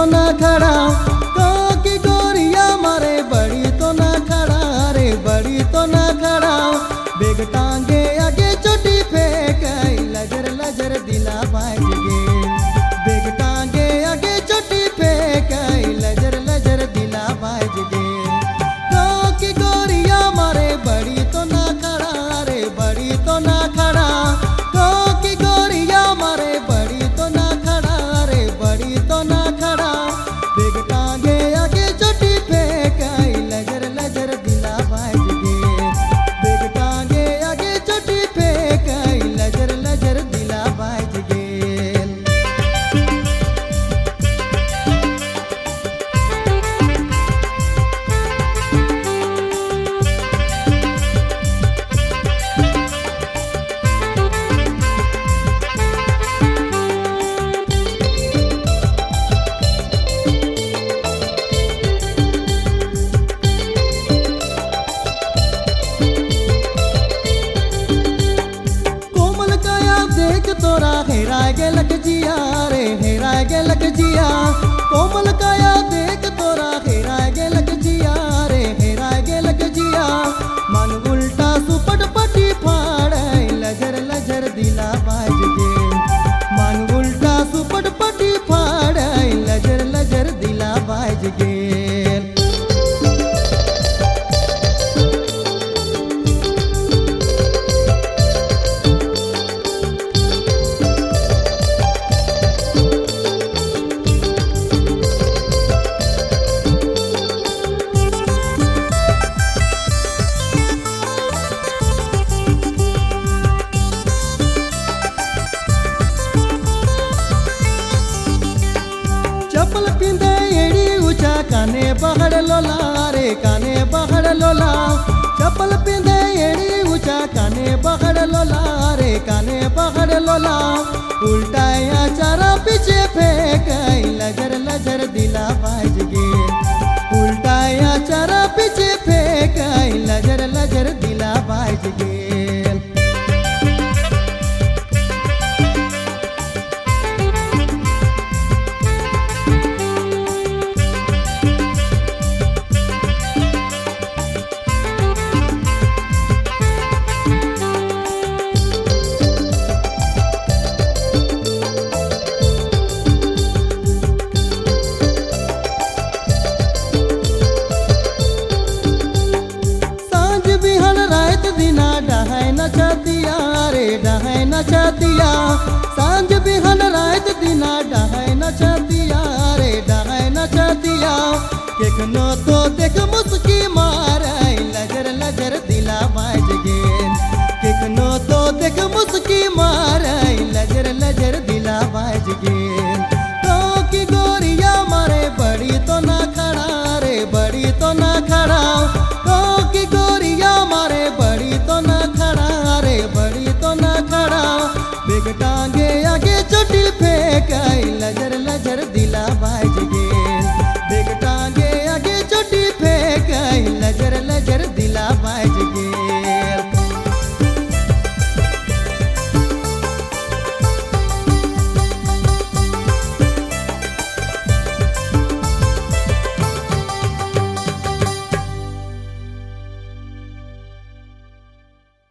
तो ना खड़ा, गाँव की गोरिया मारे बड़ी तो ना खड़ा रे, बड़ी तो ना खड़ा। बेग टांगे आगे चोटी फेंक लजर लजर दिला बाज गे, बेग टांगे आगे चोटी फेंक लजर लजर दिला बाज गे। गाँव की गोरिया मारे बड़ी तो ना खड़ा रे, बड़ी तो ना खड़ा। गाँव की गोरिया मारे बड़ी तो ना खड़ा रे, बड़ी तो ना खड़ा। बेग टांगे आगे चोटी फेंक लजर लजर दिला बाज गे, बेग टांगे आगे चोटी फेंक लजर लजर दिला बाज गे। देख तोरा हेरा गेलक जिया रे, हेरा गेलक जिया। कोमल काया देख तोरा हेरा गेलक जिया रे, हेरा गेलक जिया। मन उल्टा सुपट पटी फाड़ लजर लजर दिला बाज गे, मन उल्टा सुपट पटी फाड़ लजर लजर दिला बाज गे। चप्पल पिंदे एड़ी ऊंचा काने बहड़ लोला रे, काने बहड़ लोला। चप्पल पिंदे एड़ी ऊंचा काने बहड़ लोला रे, काने बहड़ लोला। उल्टा या चारा पीछे फेंक लजर लजर दिला बाज गे, उल्टा या चारा पीछे फेंक लजर लजर दिला बाज गे। दिना डहाय नचतिया रे, डहाय नचतिया। सांझ बिहन रात दिना डहाय नचतिया रे, डहाय नचतिया। केखनो तो देख मुस्की मार लजर लजर दिला बाज गे, केखनो तो देख मुस्की मार लजर लजर दिला बाज गे। गाँव की गोरिया मारे बड़ी तो ना खड़ा रे, बड़ी तो ना खड़ा। गाँव की गोरिया मारे बड़ी तो ना खड़ा रे, बड़ी तो ना खड़ा। बेग टांगे